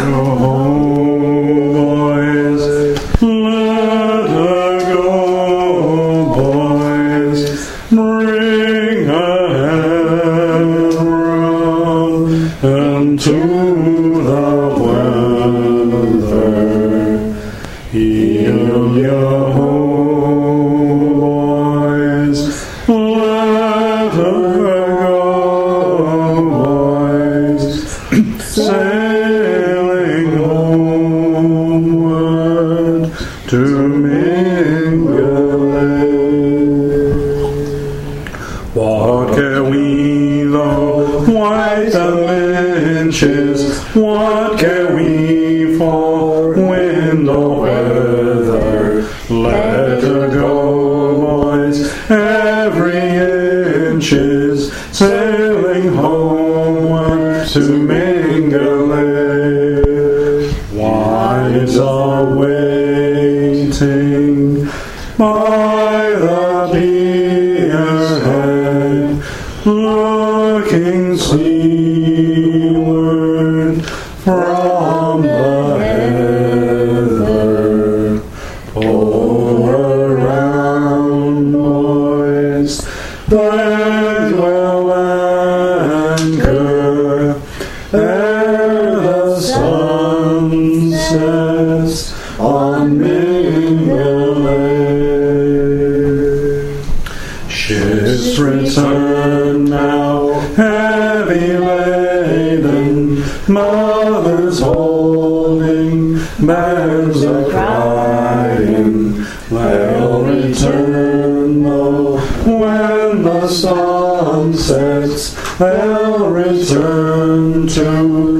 home, boys. Let her go, boys. Bring her head round and to the weather. Heal your home, boys. Let her go, boys. Sailing homeward to Mingulay. What care we though white and lynches? What care we for wind or weather? Let her go, boys, every inch is sailing homeward to Mingulay. Wives are waiting by the pierhead, looking seaward from the heather. Pull around, boys, that will anchor ere the sun sets on Mingulay. Ships return now, heavy laden, mothers holding, babes are crying. They'll return though when the sun sets, they'll return to